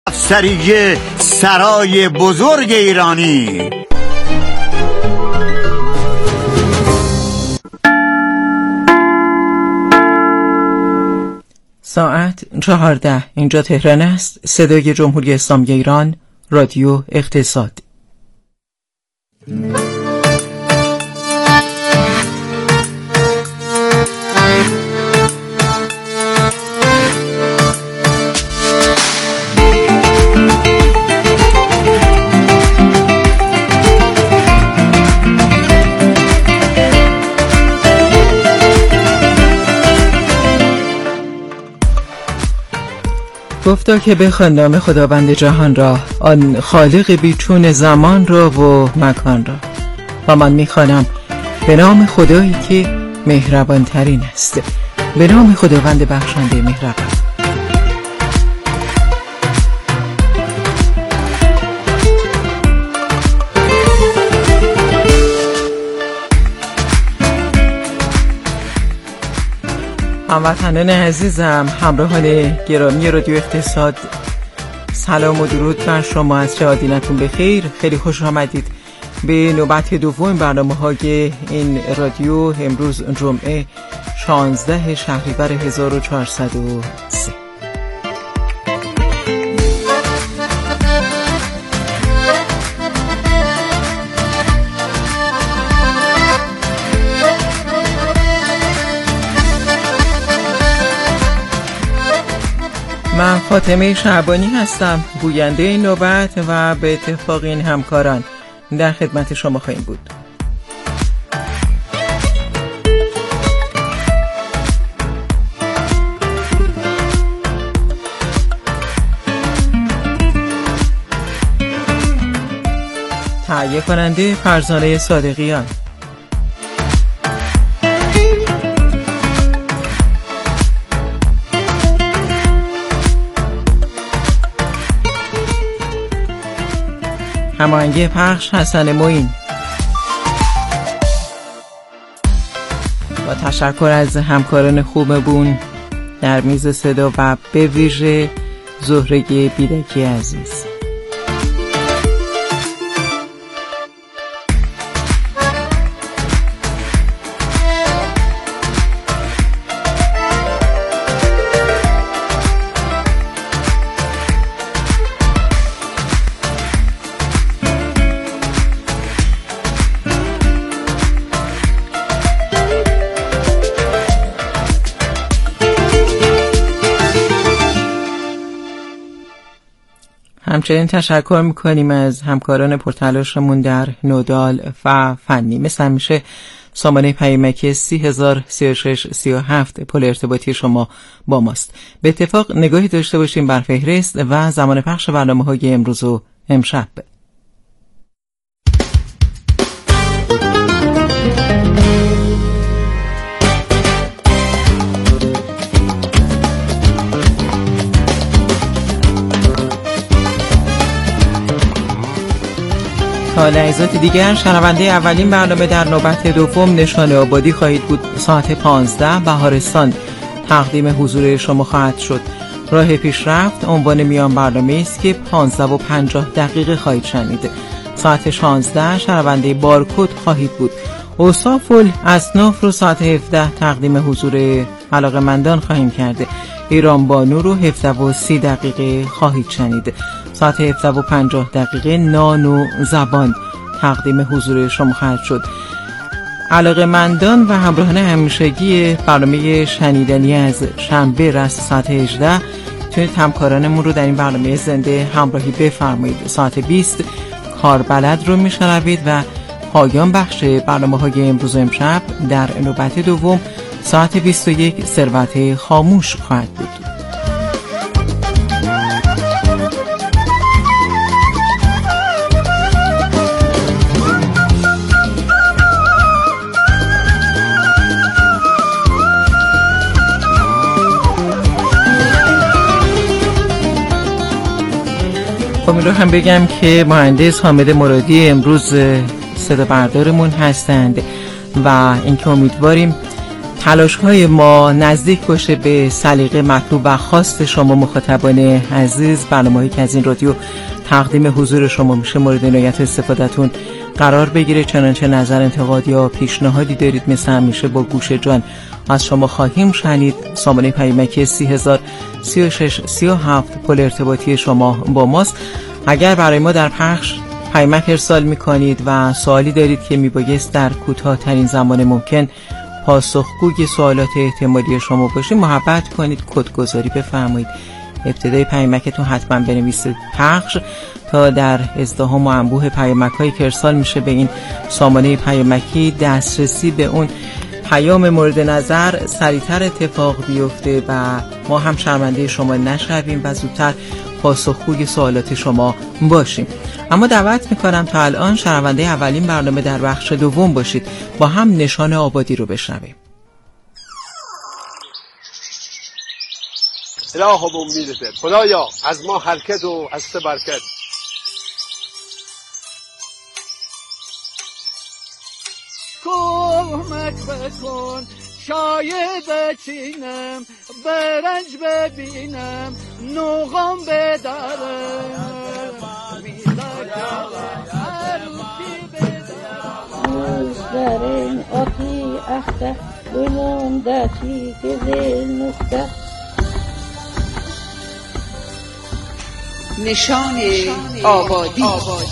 افسری سرای بزرگ ایرانی. ساعت 14. اینجا تهران است. صدای جمهوری اسلامی ایران، رادیو اقتصاد. گفتا که بخوان نام خداوند جهان را، آن خالق بیچون زمان را و مکان را، و من میخوانم به نام خدایی که مهربان ترین است، به نام خداوند بخشنده مهربان. هموطنان عزیزم، همراهان گرامی رادیو اقتصاد، سلام و درود بر شما. از چه آدینتون بخیر. خیلی خوش آمدید به نوبت دوم برنامه‌های این رادیو. امروز جمعه 16 شهریور 1403. من فاطمه شعبانی هستم، گوینده این نوبت، و به اتفاق این همکاران در خدمت شما خواهیم بود. تهیه کننده فرزانه صادقیان، هماهنگی پخش حسن معین. با تشکر از همکاران خوبمون در میز صدا و به ویژه زهره بیدکی عزیز. همچنین تشکر میکنیم از همکاران پرتلاشمون در نودال و فنی. مثل همیشه سامانه پیامکی 303637 پل ارتباطی شما با ماست. به اتفاق نگاهی داشته باشیم بر فهرست و زمان پخش برنامه‌های امروز و امشب. تا لحظات دیگر شنونده اولین برنامه در نوبت دوم نشان آبادی خواهید بود. ساعت 15 بهارستان تقدیم حضور شما خواهد شد. راه پیشرفت عنوان میان برنامه است که 15:50 خواهید شنید. ساعت 16 شنونده بارکد خواهید بود. اوصاف الاصناف رو ساعت 17 تقدیم حضور علاقه‌مندان خواهیم کرده. ایران بانو رو 17:30 خواهید شنید. ساعت 17:50 نان و زبان تقدیم حضور شما خواهد شد. علاقه‌مندان و همراهان همیشگی برنامه شنیدنی از شنبه رس ساعت 18 میتونید همکارانمون رو در این برنامه زنده همراهی بفرمایید. ساعت 20 کاربلد رو میشنوید و پایان بخش برنامه‌های امروز و امشب در نوبت دوم ساعت 21 ثروت خاموش خواهد بود. این رو هم بگم که مهندس حامد مرادی امروز صدا بردارمون هستند و اینکه امیدواریم تلاش‌های ما نزدیک باشه به سلیقه مطلوب و خواست شما مخاطبان عزیز. برنامه‌ای که از این رادیو تقدیم حضور شما میشه مورد عنایت استفادهتون قرار بگیره. چنانچه نظر، انتقاد یا پیشنهادی دارید مثل همیشه با گوش جان از شما خواهیم شنید. سامانه پیامکی 3003637 پل ارتباطی شما با ماست. اگر برای ما در پخش پیامک ارسال میکنید و سوالی دارید که میبایست در کوتاه‌ترین زمان ممکن پاسخگوی سوالات احتمالی شما باشیم، محبت کنید کدگذاری بفرمایید. ابتدای پیامکتون حتما بنویسید پخش تا در ازدحام و انبوه پیامک‌هایی که ارسال میشه به این سامانه پیامکی دسترسی به اون پیام مورد نظر سریعتر اتفاق بیفته و ما هم شرمنده شما نشویم و زودتر پاسخگوی سوالات شما باشیم. اما دعوت میکنم تا الان شنونده اولین برنامه در بخش دوم باشید. با هم نشان آبادی رو بشنویم. الهو به امیدت خدایا، از ما حرکت و از تو برکت. کمک بکن شاید بچینم، برنج ببینم، نوغم بدارم، روزدارن آتی اخته بلون داتی گزل نفته. نشان آبادی.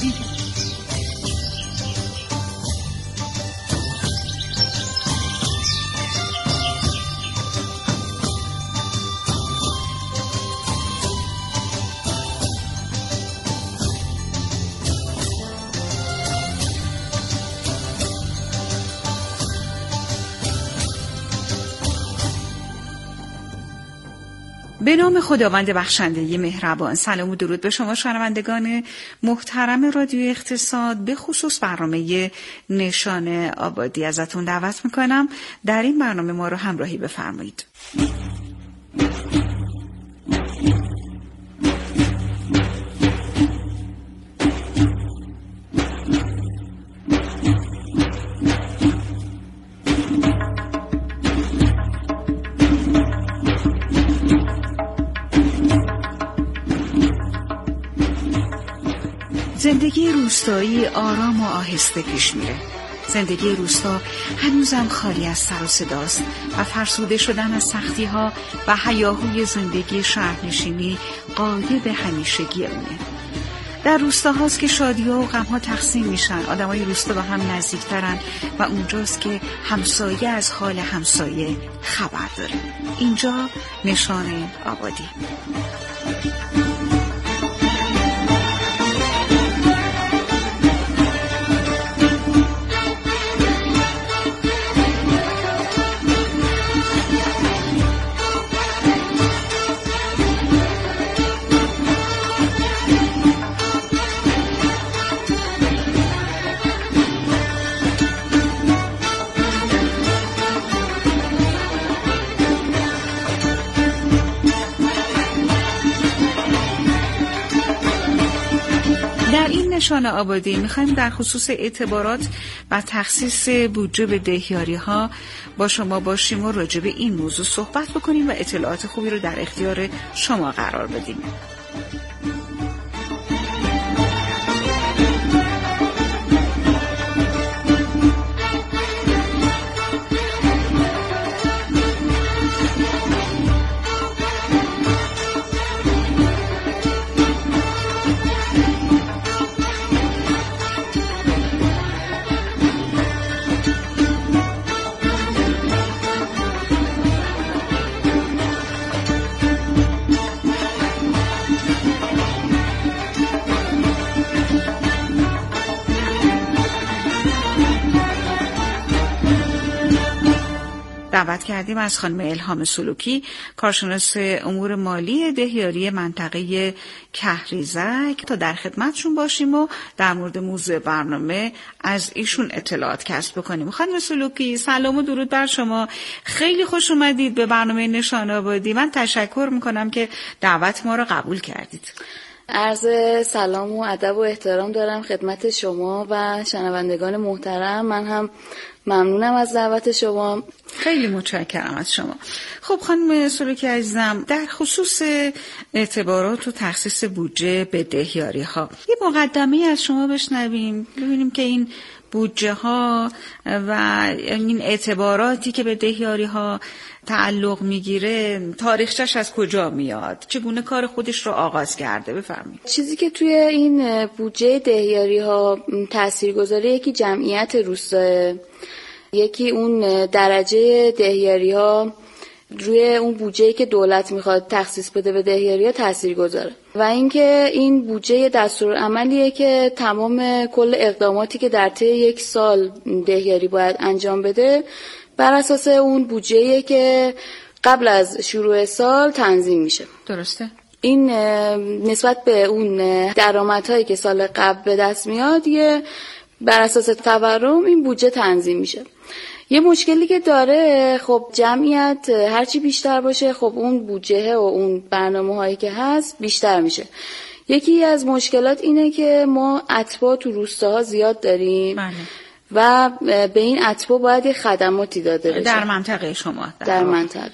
به نام خداوند بخشنده مهربان. سلام و درود به شما شنوندگان محترم رادیو اقتصاد، به خصوص برنامه نشان آبادی. ازتون دعوت میکنم در این برنامه ما رو همراهی بفرمایید. زندگی روستایی آرام و آهسته پیش میره. زندگی روستا هنوزم خالی از سر و صداست و فرسوده شدن از سختی‌ها و هیاهوی زندگی شهرنشینی غالب همیشگی اونه. در روستاهاست که شادی‌ها و غم‌ها تقسیم میشن. آدمای روستا با هم نزدیکترن و اونجاست که همسایه از حال همسایه خبر داره. اینجا نشان آبادی. نشان آبادی میخوایم در خصوص اعتبارات و تخصیص بودجه به دهیاری ها با شما باشیم و راجع به این موضوع صحبت بکنیم و اطلاعات خوبی رو در اختیار شما قرار بدیم. دعوت کردیم از خانم الهام سلوکی، کارشناس امور مالی دهیاری منطقه کهریزک، تا در خدمتشون باشیم و در مورد موضوع برنامه از ایشون اطلاعات کسب بکنیم. خانم سلوکی، سلام و درود بر شما. خیلی خوش اومدید به برنامه نشان آبادی. من تشکر میکنم که دعوت ما رو قبول کردید. عرض سلام و ادب و احترام دارم خدمت شما و شنوندگان محترم. من هم ممنونم از دعوت شما. خیلی متشکرم از شما. خب خانم سلوکی عزیزم، در خصوص اعتبارات و تخصیص بودجه به دهیاری ها یه مقدمه از شما بشنویم، ببینیم که این بودجه ها و این اعتباراتی که به دهیاری ها تعلق میگیره تاریخچش از کجا میاد، چگونه کار خودش رو آغاز کرده. بفرمایید. چیزی که توی این بودجه دهیاری ها تاثیرگذاره یکی جمعیت روستا، یکی اون درجه دهیاری ها روی اون بودجه‌ای که دولت میخواد تخصیص بده به دهیاری‌ها تاثیرگذاره و اینکه این بودجه دستورالعملیه که تمام کل اقداماتی که در طی یک سال دهیاری باید انجام بده بر اساس اون بودجه‌ای که قبل از شروع سال تنظیم میشه. درسته؟ این نسبت به اون درآمدهایی که سال قبل به دست میاد یه بر اساس تورم این بودجه تنظیم میشه. یه مشکلی که داره، خب جمعیت هرچی بیشتر باشه خب اون بودجه و اون برنامه هایی که هست بیشتر میشه. یکی از مشکلات اینه که ما اتباع تو روستاها زیاد داریم و به این اتباع باید یه خدماتی داده بشه. در منطقه شما در منطقه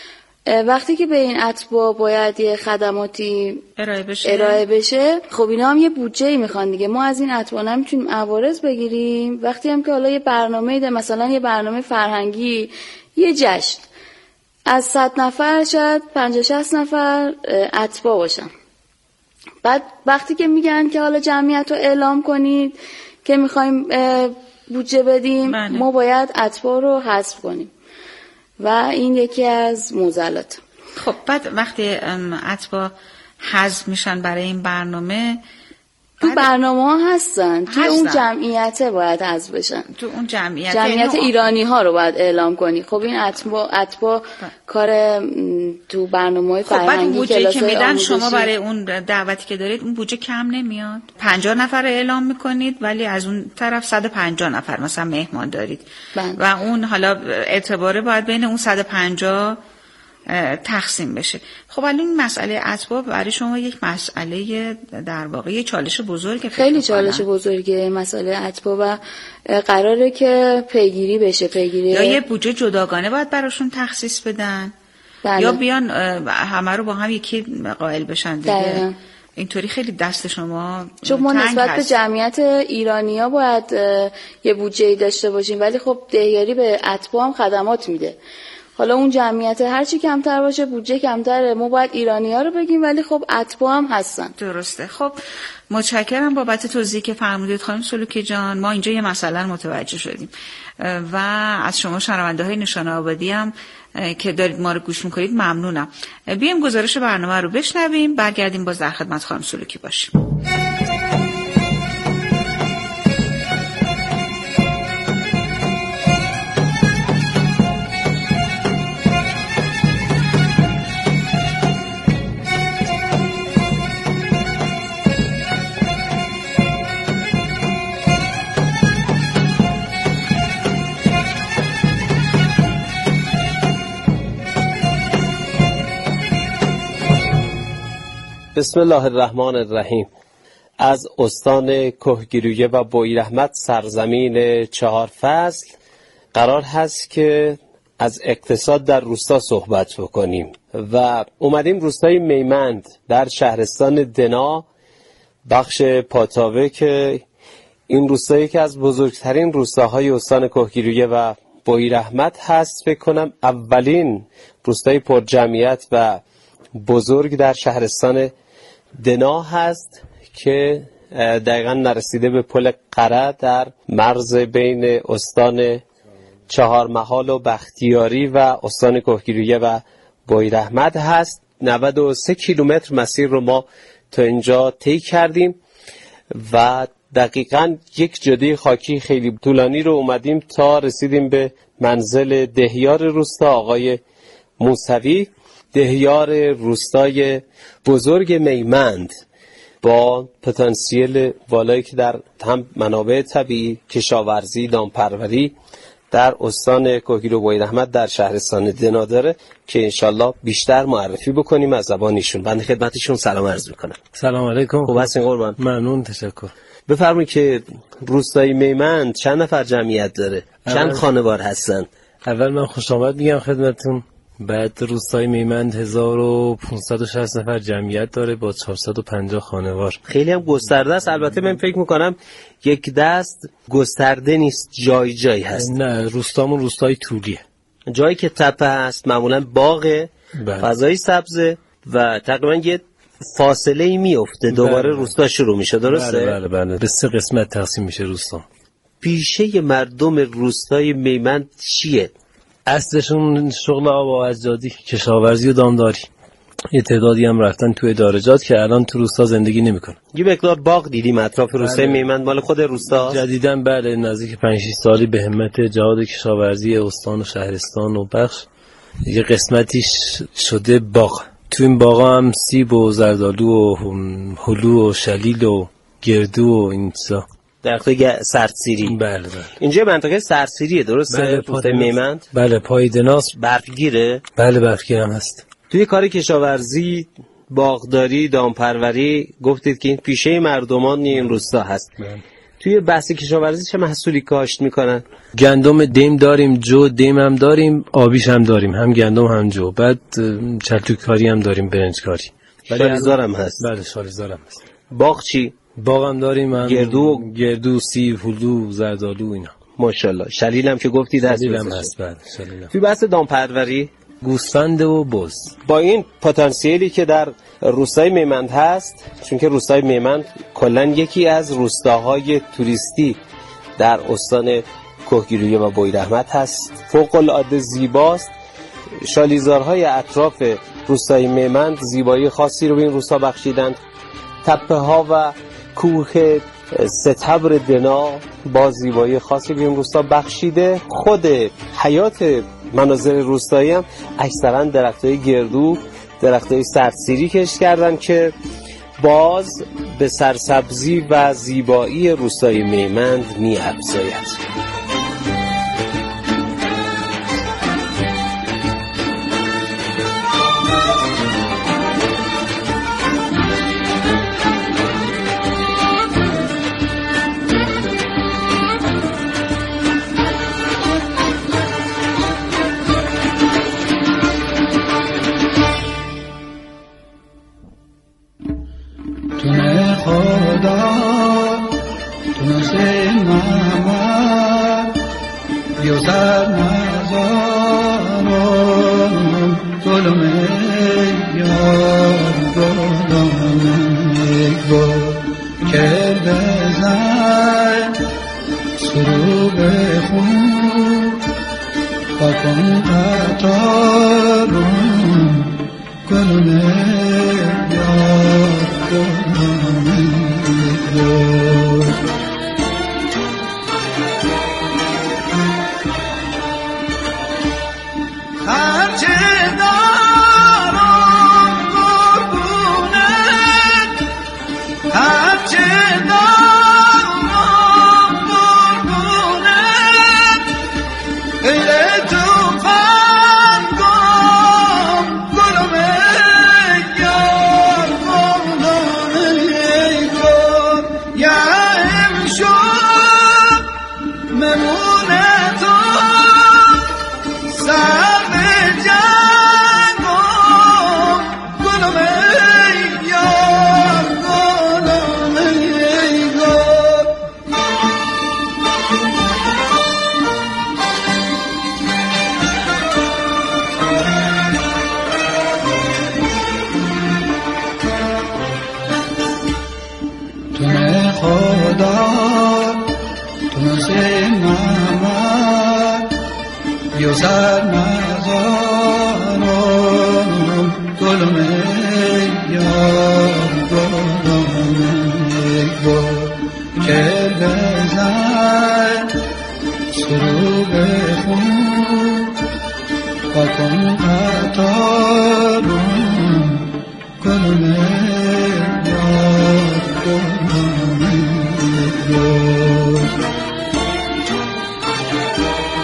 وقتی که به این اتباع باید یه خدماتی ارائه بشه خب اینا هم یه بودجه‌ای میخوان دیگه. ما از این اتباع نمیتونیم عوارض بگیریم. وقتی هم که حالا یه برنامه‌ای ده، مثلا یه برنامه فرهنگی، یه جشن، از 100 نفر شاید 50-60 نفر اتباع باشن. بعد وقتی که میگن که حالا جمعیت رو اعلام کنید که میخوایم بودجه بدیم ما باید اتباع رو حذف کنیم و این یکی از معضلات. خب بعد وقتی اتباع حذف میشن برای این برنامه تو برنامه ها هستن توی اون جمعیت باید حذف بشن. تو اون جمعیت ایرانی ها رو باید اعلام کنی. خب این اتباع کار تو برنامه‌های فرهنگی که میدن شما برای اون دعوتی که دارید اون بودجه کم نمیاد. 50 نفر اعلام میکنید ولی از اون طرف 150 نفر مثلا مهمان دارید و اون حالا اعتباره باید بین اون 150 تقسیم بشه. خب الان این مسئله اتباع برای شما یک مسئله در واقع یه چالش بزرگه. خیلی چالش بزرگه مسئله اتباع و قراره که پیگیری بشه. یا یه بودجه جداگانه باید براشون تخصیص بدن یا بیان همه رو با هم یکی قائل بشن دیگه. اینطوری خیلی دست شما چون ما نسبت به جمعیت ایرانی‌ها باید یه بودجه‌ای داشته باشیم ولی خب دهیاری به اتباع هم خدمات میده. حالا اون جمعیت هرچی کمتر باشه بودجه کمتره، ما باید ایرانی‌ها رو بگیم ولی خب اتباع هم هستن. درسته. خب متشکرم بابت توضیحی که فرمودید خانم سلوکی جان. ما اینجا یه مسئله متوجه شدیم و از شما شنونده‌های نشان آبادی هم که دارید ما رو گوش می‌کنید ممنونم. بیایم گزارش برنامه رو بشنویم، برگردیم باز در خدمت خانم سلوکی باشیم. بسم الله الرحمن الرحیم. از استان کهگیلویه و بویراحمد سرزمین 4 فصل قرار هست که از اقتصاد در روستا صحبت بکنیم و اومدیم روستای میمند در شهرستان دنا بخش پاتاوه که این روستایی که از بزرگترین روستاهای استان کهگیلویه و بویراحمد هست. فکر کنم اولین روستای پر جمعیت و بزرگ در شهرستان دنا هست که دقیقا نرسیده به پل قره در مرز بین استان چهارمحال و بختیاری و استان کهگیلویه و بویراحمد هست. 93 کیلومتر مسیر رو ما تا اینجا طی کردیم و دقیقا یک جاده خاکی خیلی طولانی رو اومدیم تا رسیدیم به منزل دهیار روستا آقای موسوی. دهیار روستای بزرگ میمند با پتانسیل والایی که در هم منابع طبیعی، کشاورزی، دامپروری در استان کهگیلو و بویراحمد در شهرستان دنا داره که انشالله بیشتر معرفی بکنیم از زبان ایشون. بنده خدمتشون سلام عرض میکنم. سلام علیکم. خوب هستین قربان؟ ممنون، تشکر. بفرمایید که روستای میمند چند نفر جمعیت داره؟ چند خانوار هستن؟ اول من خوش آمد میگم خدمتتون. بعد روستای میمند 1560 نفر جمعیت داره با 450 خانوار. خیلی هم گسترده است. البته من فکر میکنم یک دست گسترده نیست، جای جایی هست. نه، روستامون روستای طولیه. جایی که تپه هست معمولا باغه، فضای سبزه و تقریبا یه فاصله ای میفته دوباره روستا شروع میشه، درسته؟ بله. به 3 قسمت تقسیم میشه روستا. پیشه مردم روستای میمند چیه؟ اصلشون شغل آب و اجدادی، کشاورزی و دامداری. یه تعدادی هم رفتن تو ادارجات که الان تو روستا زندگی نمیکنن. یه مقدار باغ دیدیم اطراف روستای میمند، مال خود روستا جدیداً بله، نزدیک 5-6 سالی به همت جهاد کشاورزی استان و شهرستان و بخش یه قسمتیش شده باغ. تو این باغا هم سیب و زردآلو و هلو و شلیل و گردو و این چیزا، درختای سردسیری. بله. اینجا منطقه سردسیریه، درسته؟ روستای میمند. بله، پای دناس. برفگیره؟ بله، برفگیر هم هست. توی کار کشاورزی، باغداری، دامپروری گفتید که این پیشه مردمان این روستا هست. توی بحث کشاورزی چه محصولی کاشت میکنن؟ گندم دیم داریم، جو دیم هم داریم، آبیش هم داریم، هم گندم هم جو. بعد چلتوکاری هم داریم، برنجکاری. شالیزار هم هست. بله، شالیزار هم هست. باغ چی؟ باغ هم داریم، هم گردو، سیب، هلو، زردآلو اینا. ماشاءالله. شلیل هم که گفتید هست. شلیل هم هست. بله، شلیل هم. توی بحث دامپروری گوسفند و بز. با این پتانسیلی که در روستای میمند هست، چون که روستای میمند کلاً یکی از روستاهای توریستی در استان کهگیلویه و بویراحمد هست، فوق العاده زیباست. شالیزارهای اطراف روستای میمند زیبایی خاصی رو به این روستا بخشیدند. تپه ها و کوه ستبر دنا با زیبایی خاصی به این روستا بخشیده. خود حیات مناظر روستایی هم اکثرا درختای گردو، درختای سردسیری کشت کردن که باز به سرسبزی و زیبایی روستای میمند می افزاید.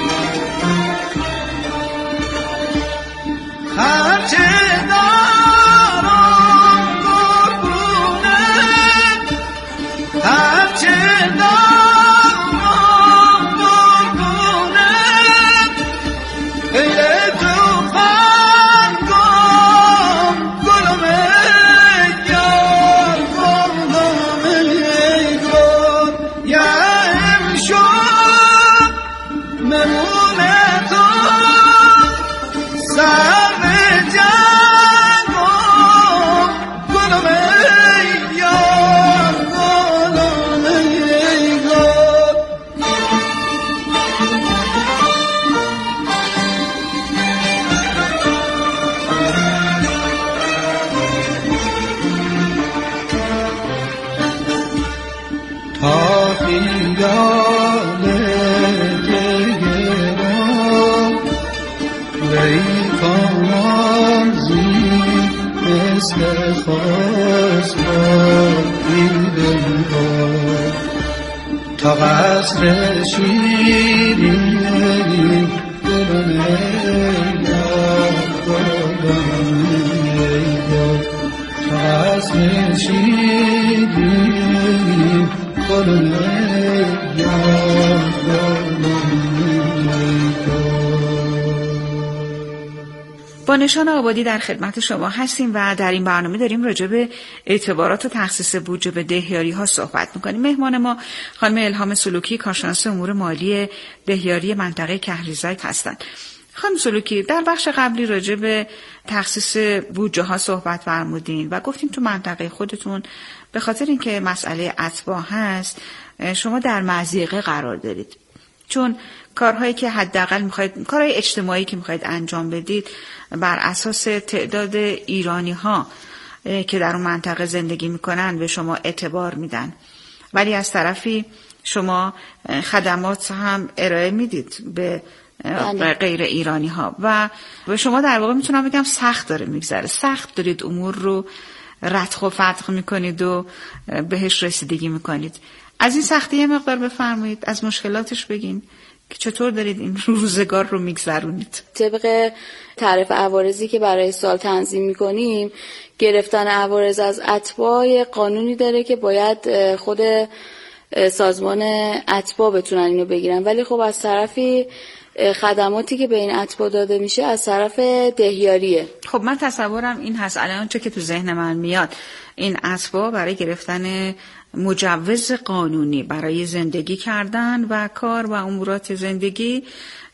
هرچه دارم یاد گران لیکانم زی مثل خواست این دلها تا قصر شیرین دلونه یاد تا قصر شیرین دلونه یاد با نشان آبادی در خدمت شما هستیم و در این برنامه داریم راجع به اعتبارات و تخصیص بودجه به دهیاری ها صحبت میکنیم. مهمان ما خانم الهام سلوکی، کارشناس امور مالی دهیاری منطقه کهریزک هستند. خانم سلوکی، در بخش قبلی راجع به تخصیص بودجه ها صحبت فرمودین و گفتیم تو منطقه خودتون به خاطر اینکه مسئله اتباع هست شما در مضیقه قرار دارید، چون کارهایی که حداقل میخواید، کارهای اجتماعی که میخواید انجام بدید بر اساس تعداد ایرانی ها که در اون منطقه زندگی میکنن به شما اعتبار میدن، ولی از طرفی شما خدمات هم ارائه میدید به غیر ایرانی ها و به شما در واقع میتونم بگم سخت داره میگذره، سخت دارید امور رو رتق و فتق میکنید و بهش رسیدگی میکنید. از این سختی یه مقدار بفرمایید، از مشکلاتش بگین که چطور دارید این روزگار رو میگذرونید. طبق تعرفه عوارضی که برای سال تنظیم میکنیم، گرفتن عوارض از اتباع قانونی داره که باید خود سازمان اتباع بتونن اینو بگیرن، ولی خب از طرفی خدماتی که به این اتباع داده میشه از طرف دهیاریه. خب من تصورم این هست، الان چه که تو ذهن من میاد، این اتباع برای گرفتن مجوز قانونی برای زندگی کردن و کار و امورات زندگی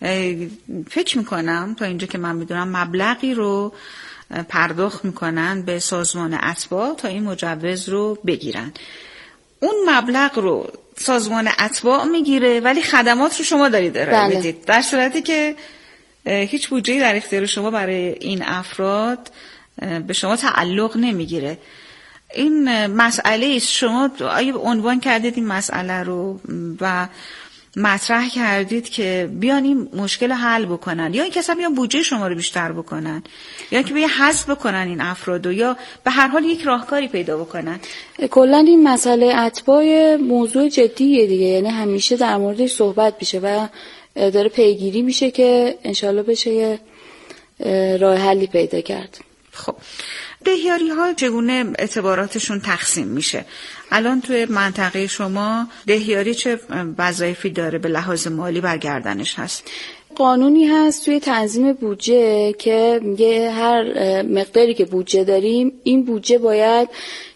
فکر میکنم تا اینجا که من میدونم مبلغی رو پرداخت میکنن به سازمان اتباع تا این مجوز رو بگیرن. اون مبلغ رو سازمان اتباع میگیره ولی خدمات رو شما دارید ارائه میدید، در صورتی که هیچ بودجه‌ای در اختیار شما برای این افراد به شما تعلق نمیگیره. این مسئله است، شما آیا عنوان کردید این مسئله رو و مطرح کردید که بیان این مشکل حل بکنن، یا این کسا بیان بودجه شما رو بیشتر بکنن، یا که بیان حذف بکنن این افرادو، یا به هر حال یک راهکاری پیدا بکنن؟ کلا این مسئله اتباع موضوع جدیه دیگه، یعنی همیشه در موردش صحبت میشه و داره پیگیری میشه که انشالله بشه یه راه حلی پیدا کرد. خب دهیاری ها چگونه اعتباراتشون تقسیم میشه؟ الان توی منطقه شما دهیاری چه وظایفی داره به لحاظ مالی بر گردنش هست؟ قانونی هست توی تنظیم بودجه که میگه هر مقداری که بودجه داریم این بودجه باید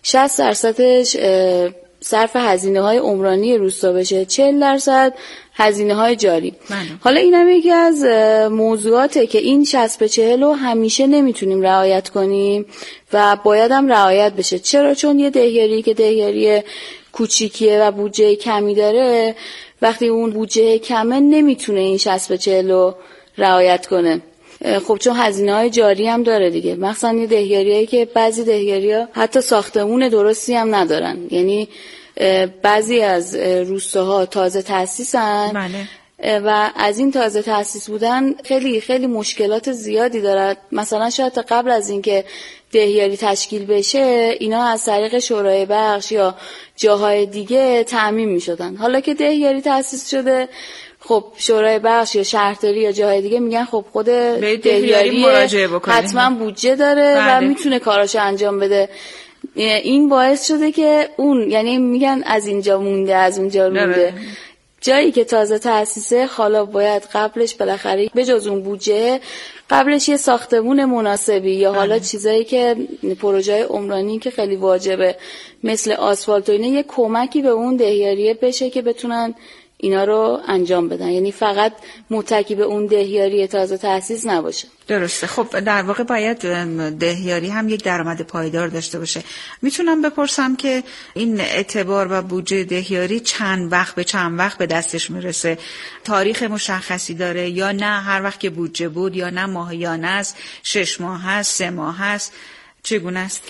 60% صرف هزینه‌های عمرانی روستا بشه، 40% هزینه‌های جاری. حالا اینم یکی از موضوعاته که این 60-40 رو همیشه نمیتونیم رعایت کنیم و باید هم رعایت بشه. چرا؟ چون یه دهیاری که دهیاری کوچیکیه و بودجه کمی داره، وقتی اون بودجه کمه نمیتونه این 60-40 رو رعایت کنه. خب چون هزینه‌های جاری هم داره دیگه، مثلا یه دهیاریایی که بعضی دهیاری‌ها حتی ساختمون درستی هم ندارن، یعنی بعضی از روستاها تازه تأسیسن و از این تازه تأسیس بودن خیلی خیلی مشکلات زیادی دارد. مثلا شاید قبل از اینکه دهیاری تشکیل بشه اینا از طریق شورای بخش یا جاهای دیگه تأمین می‌شدن. حالا که دهیاری تأسیس شده، خب شورای بخش یا شهرداری یا جاهای دیگه میگن خب خود دهیاری حتما بودجه داره و میتونه کاراشو انجام بده. این باعث شده که اون، یعنی میگن از اینجا مونده از اونجا مونده، جایی که تازه تأسیسه حالا باید قبلش بالاخره به جز اون بودجه قبلش یه ساختمون مناسبی یا حالا چیزایی که پروژه عمرانی که خیلی واجبه مثل آسفالت و اینه یه کمکی به اون دهیاریه بشه که بتونن اینا رو انجام بدن، یعنی فقط متکی به اون دهیاری تازه تأسیس نباشه. درسته. خب در واقع باید دهیاری هم یک درآمد پایدار داشته باشه. میتونم بپرسم که این اعتبار و بودجه دهیاری چند وقت به دستش میرسه؟ تاریخ مشخصی داره یا نه هر وقت که بودجه بود، یا نه ماهیانه است، 6 ماه هست، 3 ماه هست، چگونه است؟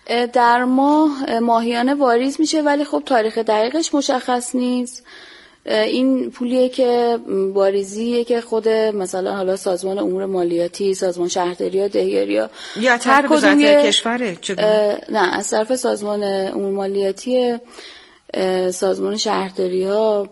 در ماه ماهیانه واریز میشه، ولی خب تاریخ دقیقش مشخص نیست. این پولیه که واریزیه که خود مثلا حالا سازمان امور مالیاتی، سازمان شهرداری ها، دهیاری ها یا طرف وزارت کشوره، نه از طرف سازمان امور مالیاتی، سازمان شهرداری ها،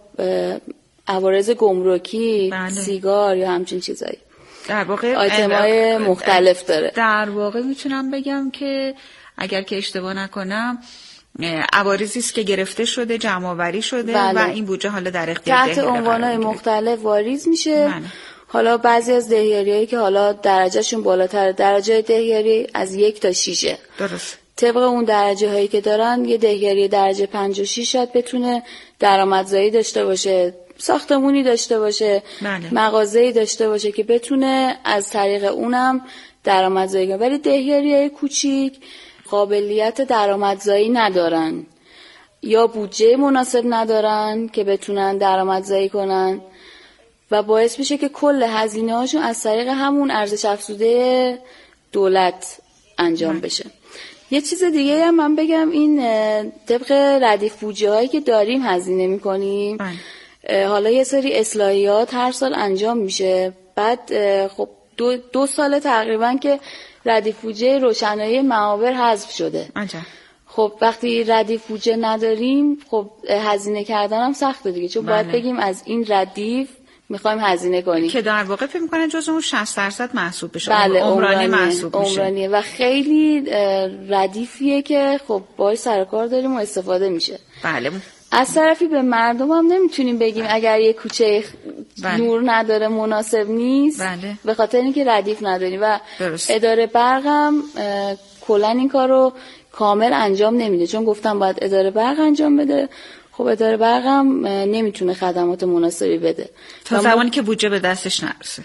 عوارض گمرکی، بله. سیگار یا همچین چیزایی، در واقع آیتم‌های مختلف داره. در واقع میتونم بگم که اگر که اشتباه نکنم عوارضی است که گرفته شده، جمع‌آوری شده، بله. و این بودجه حالا در اختیار تحت عنوان‌های مختلف واریز میشه. بله. حالا بعضی از دهیاریایی که حالا درجهشون بالاتر، درجه دهیاری از 1 تا 6، درست. طبق اون درجه هایی که دارن، یه دهیاری درجه 5 و 6 شاید بتونه درآمدزایی داشته باشه، ساختمونی داشته باشه، بله. مغازه‌ای داشته باشه که بتونه از طریق اونم درآمدزایی کنه. ولی دهیاری‌های کوچیک قابلیت درآمدزایی ندارن یا بودجه مناسب ندارن که بتونن درآمدزایی کنن و باعث میشه که کل هزینه‌هاشون از طریق همون ارزش افزوده دولت انجام بشه. یه چیز دیگه هم من بگم، این طبق ردیف بودجه هایی که داریم هزینه میکنیم. حالا یه سری اصلاحیات هر سال انجام میشه، بعد خب دو سال تقریبا که ردیف بودجه روشنایی معابر حذف شده. خب وقتی ردیف بودجه نداریم، خب هزینه کردن هم سخته دیگه، چون باید بگیم از این ردیف میخوایم هزینه کنیم که در واقع فکر میکنن جز اون 60% محسوب بشه. بله، عمرانی محسوب میشه. عمرانیه و خیلی ردیفیه که خب باید سر کار داریم و استفاده میشه. بله. از طرفی به مردم هم نمیتونیم بگیم اگر یه کوچه نور نداره مناسب نیست، بله. به خاطر اینکه ردیف نداری و درست. اداره برق هم کلا این کارو کامل انجام نمیده، چون گفتم باید اداره برق انجام بده. خب اداره برق هم نمیتونه خدمات مناسبی بده تا زمانی که بودجه به دستش نرسه.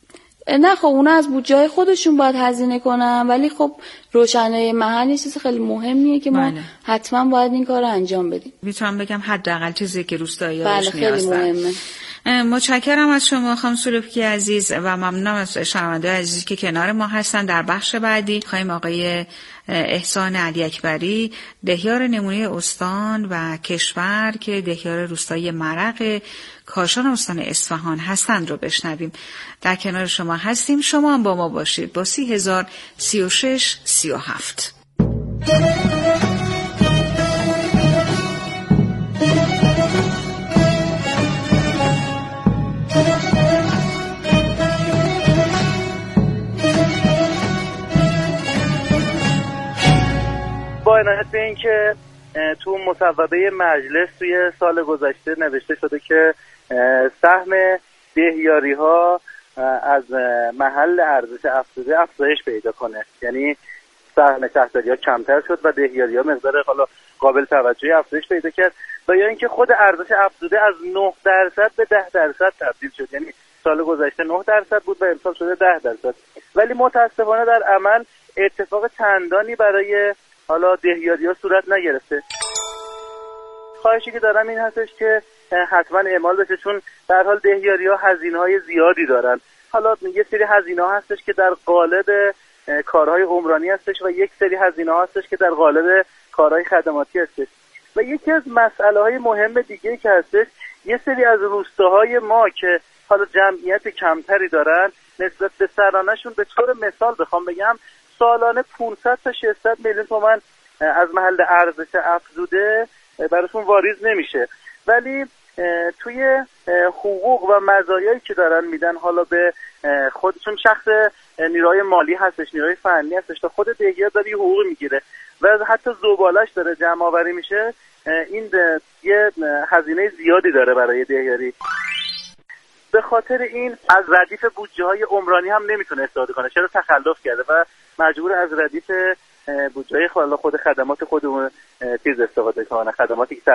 نه خب اونا از بودجه خودشون باید هزینه کنن، ولی خب روشنایی محل یه چیز خیلی مهمیه که ما حتما باید این کار رو انجام بدیم. میتونم بگم حداقل چیزی که روستایی‌ها بله خیلی مهمه. متشکرم از شما خانم سلوکی عزیز و ممنونم از شنونده‌های عزیزی که کنار ما هستن. در بخش بعدی خواهیم آقای احسان علی اکبری، دهیار نمونه استان و کشور که دهیار روستایی مرق کاشان استان اصفهان هستند رو بشنویم. در کنار شما هستیم، شما هم با ما باشید با 30,036,37. با عنایت به این که تو مصوبه مجلس توی سال گذشته نوشته شده که سهم دهیاری ها از محل ارزش افزوده افزایش پیدا کنه، یعنی سهم شهرداری ها کمتر شد و دهیاری ها مقدار حالا قابل توجهی افزایش پیدا کرد، و یا اینکه خود ارزش افزوده از 9% به 10% تبدیل شد، یعنی سال گذشته 9% بود و امسال شده 10%. ولی متاسفانه در عمل اتفاق چندانی برای حالا دهیاری‌ها صورت نگرفته. خواهشی که دارم این هستش که حتما اعمال بشه، چون در حال دهیاری‌ها هزینه‌های زیادی دارن. حالا یه سری هزینه‌ها هستش که در قالب کارهای عمرانی هستش و یک سری هزینه‌ها هستش که در قالب کارهای خدماتی هستش. و یکی از مسئله‌های مهم دیگه که هستش، یه سری از روستاهای ما که حالا جمعیت کمتری دارن نسبت به سرانه‌شون، به طور مثال بخوام بگم سالانه 500 تا 600 میلیون تومان از محل ارزش افزوده براشون واریز نمیشه، ولی توی حقوق و مزایایی که دارن میدن حالا به خودشون، شخص نیروی مالی هستش، نیروی فنی هستش، تا خود دهیار داره حقوق میگیره و حتی زبالش داره جمع آوری میشه، این یه هزینه زیادی داره برای دهیاری. به خاطر این از ردیف بودجه های عمرانی هم نمیتونه استفاده کنه، چرا تخلف کرده و مجبور از ردیف بودجه خود خدمات خودمون استفاده کنه، خدماتی که